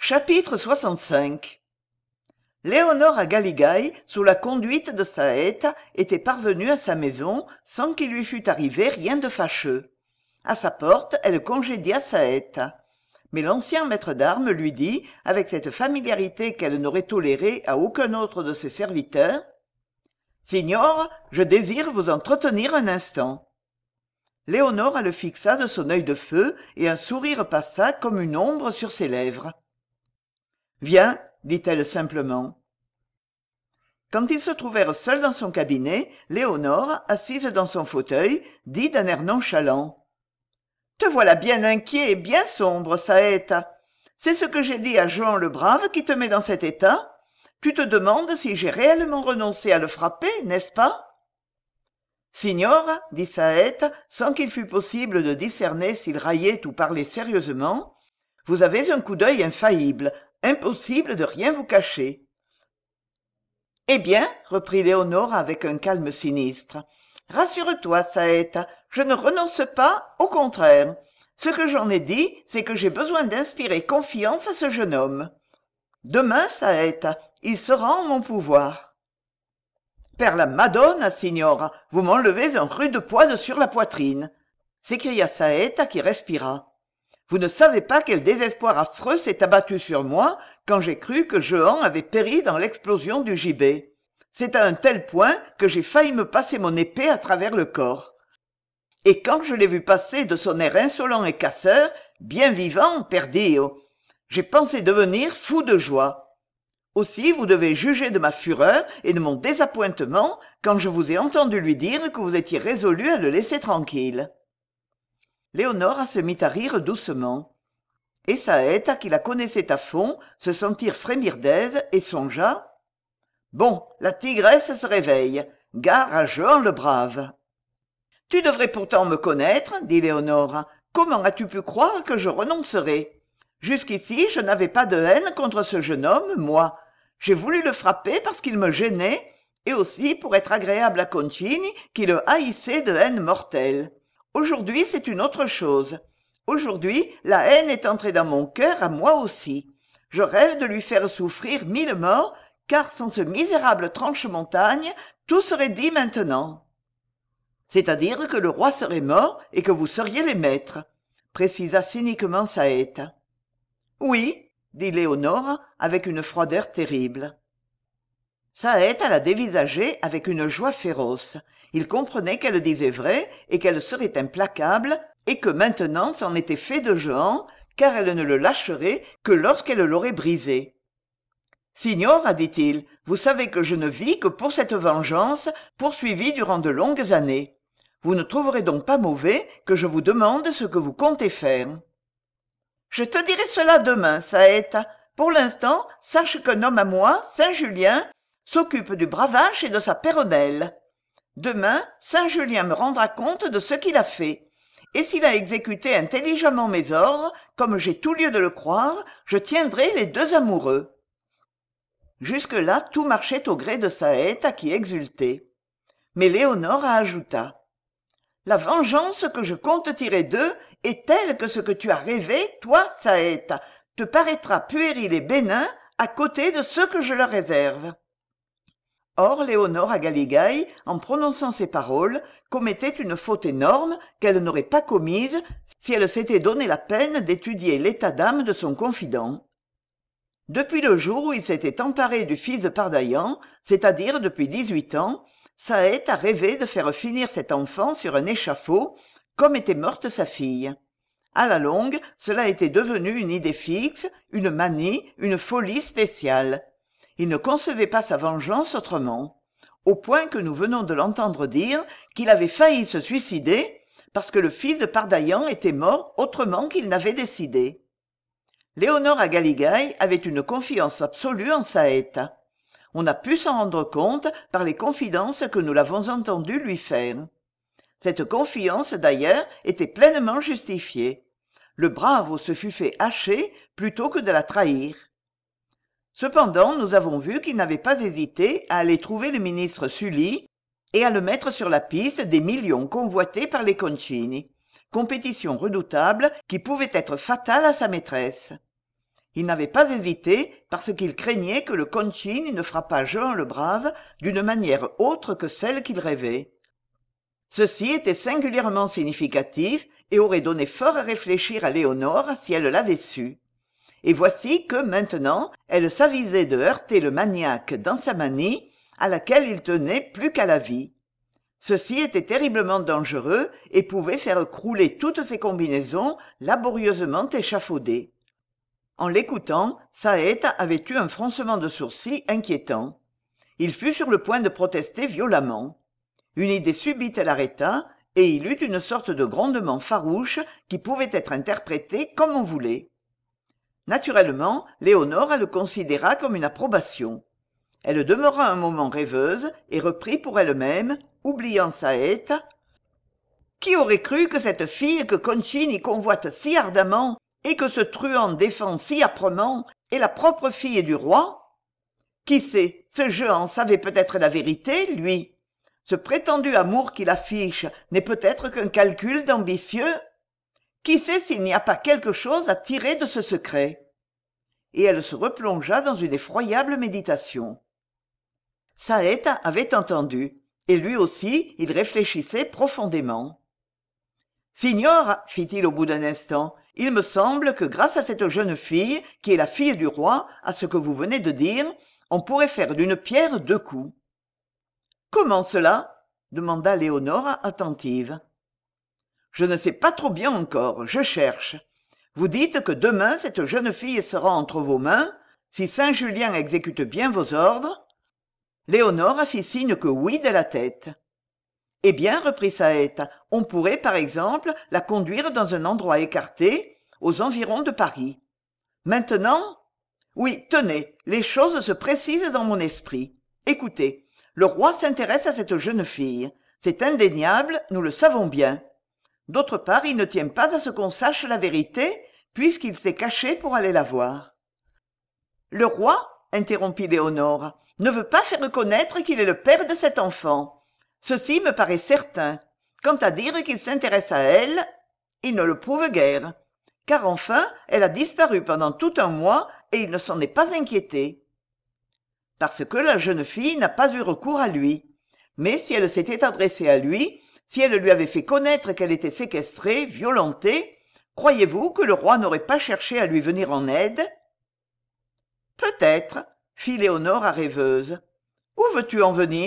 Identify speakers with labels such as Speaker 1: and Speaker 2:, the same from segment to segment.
Speaker 1: Chapitre 65. Léonore Galigaï, sous la conduite de Saète, était parvenue à sa maison sans qu'il lui fût arrivé rien de fâcheux. À sa porte, elle congédia Saète. Mais l'ancien maître d'armes lui dit, avec cette familiarité qu'elle n'aurait tolérée à aucun autre de ses serviteurs, « Signor, je désire vous entretenir un instant. » Léonore le fixa de son œil de feu et un sourire passa comme une ombre sur ses lèvres. « Viens, dit-elle simplement. Quand ils se trouvèrent seuls dans son cabinet, Léonore, assise dans son fauteuil, dit d'un air nonchalant. « Te voilà bien inquiet et bien sombre, Saète. C'est ce que j'ai dit à Jehan le Brave qui te met dans cet état. Tu te demandes si j'ai réellement renoncé à le frapper, n'est-ce pas ?» « Signor, dit Saète, sans qu'il fût possible de discerner s'il raillait ou parlait sérieusement, vous avez un coup d'œil infaillible, impossible de rien vous cacher. » « Eh bien, reprit Léonore avec un calme sinistre, rassure-toi, Saète, je ne renonce pas, au contraire. Ce que j'en ai dit, c'est que j'ai besoin d'inspirer confiance à ce jeune homme. Demain, Saète, il sera en mon pouvoir. »« Per la Madonna, signora, vous m'enlevez un rude poids de sur la poitrine, » s'écria Saète qui respira. « Vous ne savez pas quel désespoir affreux s'est abattu sur moi quand j'ai cru que Jehan avait péri dans l'explosion du gibet. C'est à un tel point que j'ai failli me passer mon épée à travers le corps. Et quand je l'ai vu passer de son air insolent et casseur, bien vivant, perdio, j'ai pensé devenir fou de joie. Aussi vous devez juger de ma fureur et de mon désappointement quand je vous ai entendu lui dire que vous étiez résolu à le laisser tranquille. » Léonore se mit à rire doucement. Et Saète, qui la connaissait à fond, se sentit frémir d'aise et songea. « Bon, la tigresse se réveille. Gare à Jehan le Brave. »« Tu devrais pourtant me connaître, dit Léonore. Comment as-tu pu croire que je renoncerais ? Jusqu'ici, je n'avais pas de haine contre ce jeune homme, moi. J'ai voulu le frapper parce qu'il me gênait, et aussi pour être agréable à Concini, qui le haïssait de haine mortelle. Aujourd'hui, c'est une autre chose. Aujourd'hui, la haine est entrée dans mon cœur à moi aussi. Je rêve de lui faire souffrir 1000 morts, car sans ce misérable Tranche-Montagne, tout serait dit maintenant. C'est-à-dire que le roi serait mort et que vous seriez les maîtres, précisa cyniquement Saète. Oui, dit Léonore avec une froideur terrible. Saète la dévisageait avec une joie féroce. Il comprenait qu'elle disait vrai et qu'elle serait implacable et que maintenant c'en était fait de Jehan, car elle ne le lâcherait que lorsqu'elle l'aurait brisé. « Signora, dit-il, vous savez que je ne vis que pour cette vengeance, poursuivie durant de longues années. Vous ne trouverez donc pas mauvais que je vous demande ce que vous comptez faire. »« Je te dirai cela demain, Saète. Pour l'instant, sache qu'un homme à moi, Saint-Julien, s'occupe du bravage et de sa péronnelle. Demain, Saint-Julien me rendra compte de ce qu'il a fait. Et s'il a exécuté intelligemment mes ordres, comme j'ai tout lieu de le croire, je tiendrai les deux amoureux. » Jusque-là, tout marchait au gré de Saète qui exultait. Mais Léonore ajouta. « La vengeance que je compte tirer d'eux est telle que ce que tu as rêvé, toi, Saète, te paraîtra puéril et bénin à côté de ce que je leur réserve. » Or, Léonore Galigaï, en prononçant ces paroles, commettait une faute énorme qu'elle n'aurait pas commise si elle s'était donné la peine d'étudier l'état d'âme de son confident. Depuis le jour où il s'était emparé du fils de Pardaillan, c'est-à-dire depuis 18 ans, Saète a rêvé de faire finir cet enfant sur un échafaud, comme était morte sa fille. À la longue, cela était devenu une idée fixe, une manie, une folie spéciale. Il ne concevait pas sa vengeance autrement, au point que nous venons de l'entendre dire qu'il avait failli se suicider parce que le fils de Pardaillan était mort autrement qu'il n'avait décidé. Léonore Galigaï avait une confiance absolue en Saète. On a pu s'en rendre compte par les confidences que nous l'avons entendu lui faire. Cette confiance, d'ailleurs, était pleinement justifiée. Le brave se fût fait hacher plutôt que de la trahir. Cependant, nous avons vu qu'il n'avait pas hésité à aller trouver le ministre Sully et à le mettre sur la piste des millions convoités par les Concini, compétition redoutable qui pouvait être fatale à sa maîtresse. Il n'avait pas hésité parce qu'il craignait que le Concini ne frappât Jehan le Brave d'une manière autre que celle qu'il rêvait. Ceci était singulièrement significatif et aurait donné fort à réfléchir à Lénore si elle l'avait su. Et voici que, maintenant, elle s'avisait de heurter le maniaque dans sa manie, à laquelle il tenait plus qu'à la vie. Ceci était terriblement dangereux et pouvait faire crouler toutes ses combinaisons laborieusement échafaudées. En l'écoutant, Saète avait eu un froncement de sourcils inquiétant. Il fut sur le point de protester violemment. Une idée subite l'arrêta, et il eut une sorte de grondement farouche qui pouvait être interprété comme on voulait. Naturellement, Lénore le considéra comme une approbation. Elle demeura un moment rêveuse et reprit pour elle-même, oubliant Saète. « Qui aurait cru que cette fille que Concini convoite si ardemment et que ce truand défend si âprement est la propre fille du roi? Qui sait, ce Jehan savait peut-être la vérité, lui. Ce prétendu amour qu'il affiche n'est peut-être qu'un calcul d'ambitieux. Qui sait s'il n'y a pas quelque chose à tirer de ce secret ?» Et elle se replongea dans une effroyable méditation. Saète avait entendu, et lui aussi il réfléchissait profondément. « Signora, fit-il au bout d'un instant, il me semble que grâce à cette jeune fille, qui est la fille du roi, à ce que vous venez de dire, on pourrait faire d'une pierre deux coups. »« Comment cela ?» demanda Lénore attentive. « Je ne sais pas trop bien encore, je cherche. Vous dites que demain cette jeune fille sera entre vos mains, si Saint Julien exécute bien vos ordres. » Lénore fit signe que oui de la tête. « Eh bien, reprit Saète, on pourrait, par exemple, la conduire dans un endroit écarté, aux environs de Paris. Maintenant, oui, tenez, les choses se précisent dans mon esprit. Écoutez, le roi s'intéresse à cette jeune fille. C'est indéniable, nous le savons bien. D'autre part, il ne tient pas à ce qu'on sache la vérité, puisqu'il s'est caché pour aller la voir. »« Le roi, interrompit Lénore, ne veut pas faire connaître qu'il est le père de cet enfant. Ceci me paraît certain. Quant à dire qu'il s'intéresse à elle, il ne le prouve guère. Car enfin, elle a disparu pendant tout un mois et il ne s'en est pas inquiété. Parce que la jeune fille n'a pas eu recours à lui. Mais si elle s'était adressée à lui, si elle lui avait fait connaître qu'elle était séquestrée, violentée, croyez-vous que le roi n'aurait pas cherché à lui venir en aide ? » ?»« Peut-être, » fit Lénore rêveuse. « Où veux-tu en venir ?»«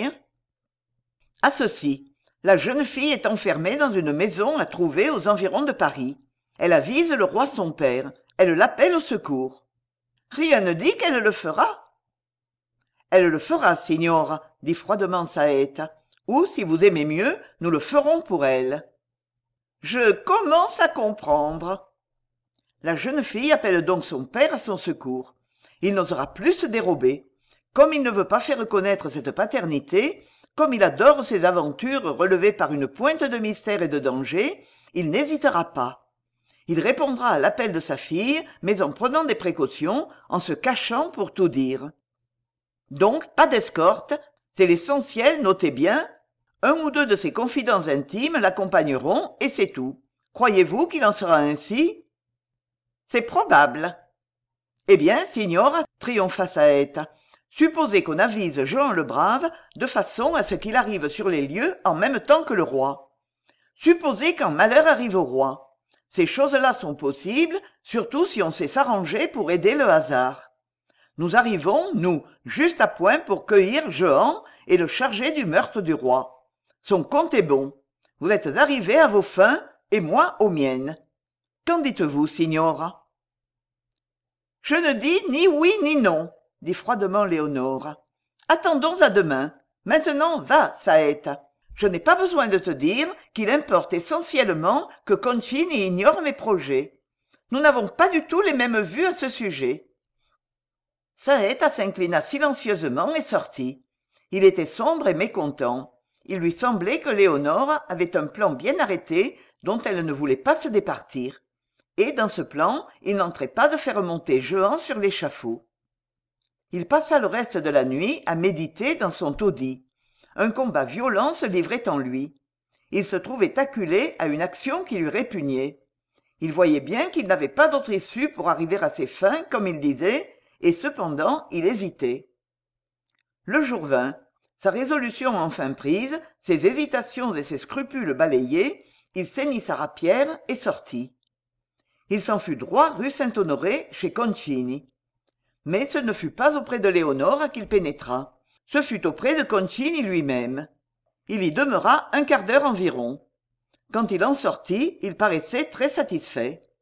Speaker 1: À ceci. La jeune fille est enfermée dans une maison à trouver aux environs de Paris. Elle avise le roi son père. Elle l'appelle au secours. Rien ne dit qu'elle le fera. »« Elle le fera, signora, dit froidement Saète. Ou, si vous aimez mieux, nous le ferons pour elle. »« Je commence à comprendre. » La jeune fille appelle donc son père à son secours. Il n'osera plus se dérober. Comme il ne veut pas faire connaître cette paternité, comme il adore ces aventures relevées par une pointe de mystère et de danger, il n'hésitera pas. Il répondra à l'appel de sa fille, mais en prenant des précautions, en se cachant pour tout dire. Donc, pas d'escorte, c'est l'essentiel, notez bien. Un ou deux de ses confidents intimes l'accompagneront, et c'est tout. Croyez-vous qu'il en sera ainsi ? C'est probable. Eh bien, signora, triompha Saète, supposez qu'on avise Jehan le Brave de façon à ce qu'il arrive sur les lieux en même temps que le roi. Supposez qu'un malheur arrive au roi. Ces choses-là sont possibles, surtout si on sait s'arranger pour aider le hasard. Nous arrivons, nous, juste à point pour cueillir Jehan et le charger du meurtre du roi. Son compte est bon. Vous êtes arrivés à vos fins et moi aux miennes. Qu'en dites-vous, signora ? Je ne dis ni oui ni non, dit froidement Lénore. Attendons à demain. Maintenant, va, Saète. Je n'ai pas besoin de te dire qu'il importe essentiellement que Concini ignore mes projets. Nous n'avons pas du tout les mêmes vues à ce sujet. Saète s'inclina silencieusement et sortit. Il était sombre et mécontent. Il lui semblait que Lénore avait un plan bien arrêté dont elle ne voulait pas se départir. Et dans ce plan, il n'entrait pas de faire monter Jehan sur l'échafaud. Il passa le reste de la nuit à méditer dans son taudis. Un combat violent se livrait en lui. Il se trouvait acculé à une action qui lui répugnait. Il voyait bien qu'il n'avait pas d'autre issue pour arriver à ses fins, comme il disait, et cependant il hésitait. Le jour vint. Sa résolution enfin prise, ses hésitations et ses scrupules balayés, il ceignit sa rapière et sortit. Il s'en fut droit rue Saint-Honoré, chez Concini. Mais ce ne fut pas auprès de Léonore qu'il pénétra. Ce fut auprès de Concini lui-même. Il y demeura un quart d'heure environ. Quand il en sortit, il paraissait très satisfait.